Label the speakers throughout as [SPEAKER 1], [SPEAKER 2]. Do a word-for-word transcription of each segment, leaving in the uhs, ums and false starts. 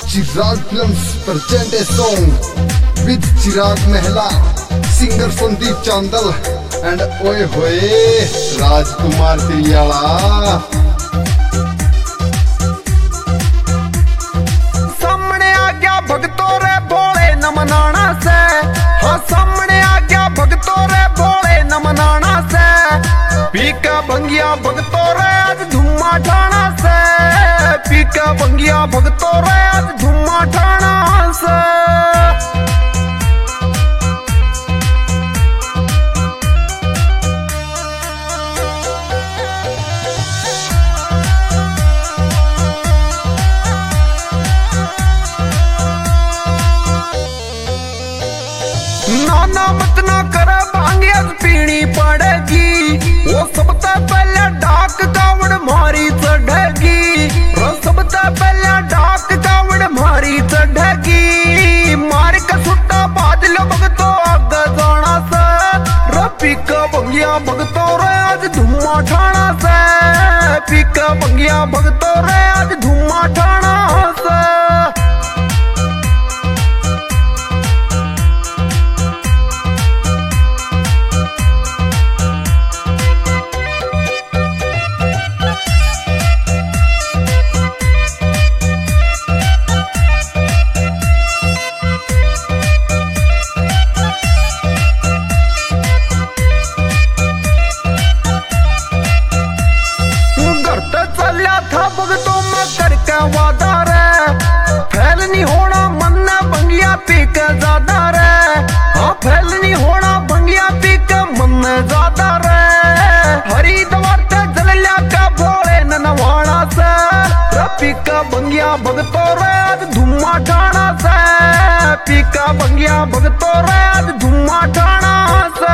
[SPEAKER 1] Chirag films present a song with Chirag Mahla, singer Sandeep Chandel and ओए होए राजकुमार तिरियाला।
[SPEAKER 2] सामने आ गया भगतों रे भोले न मनाना से, हाँ सामने आ गया भगतों रे भोले न मनाना से। पीका भंगिया भगतों रे आज धुम्मा ठाना से, पीका भंगिया भगतों रे आज धुम्मा ठाना से। नाना मत ना कर भांगे आज पीनी पड़ेगी, वो सबसे पहले डाक कावड़ मारी चढ़ेगी, वो सबसे पहले डाक कावड़ मारी चढ़ेगी। मार का सुट्टा बादल भगतो आगे जाना से, रपी का भंगिया भगतों रे आज धुम्मा ठाना से, पीका भंगिया भगतों रे आज धुम्मा ठाना से। भगतों में करके वादा रे, फैल नहीं होना मन भंगिया पी के ज्यादा रे, हाँ फैल नहीं होना भंगिया पी के मन ज्यादा रे। हरिद्वार ते जल लिया का भोले न नवाना से, पी का भंगिया भगतों रे आज धुम्मा ठाना से, पी का भंगिया भगतों रे आज धुम्मा ठाना से।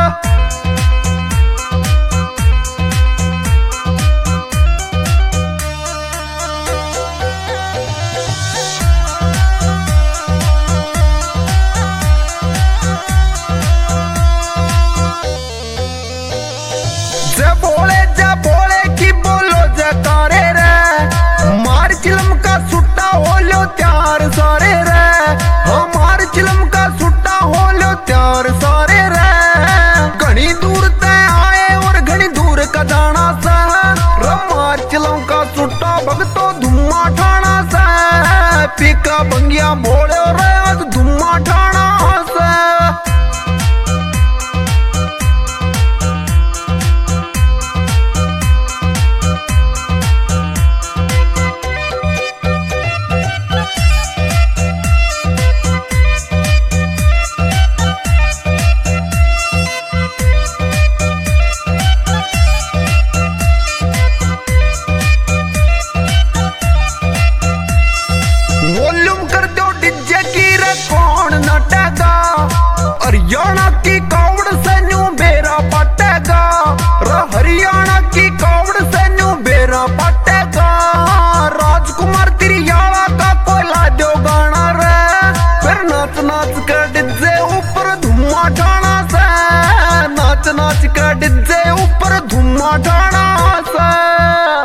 [SPEAKER 2] जय भोले जय भोले की बोलो जयकारे रे, मार चिलम का सुट्टा हो लो त्यार सारे रे, हमार चिलम का सुट्टा हो लो त्यार सारे रे। घनी दूर तय आए और घनी दूर का जाना सा, मार चिलम का सुट्टा भगतो धुम्मा ठाना सा, पीका भंगिया भोले रे आज धुम्मा ठाना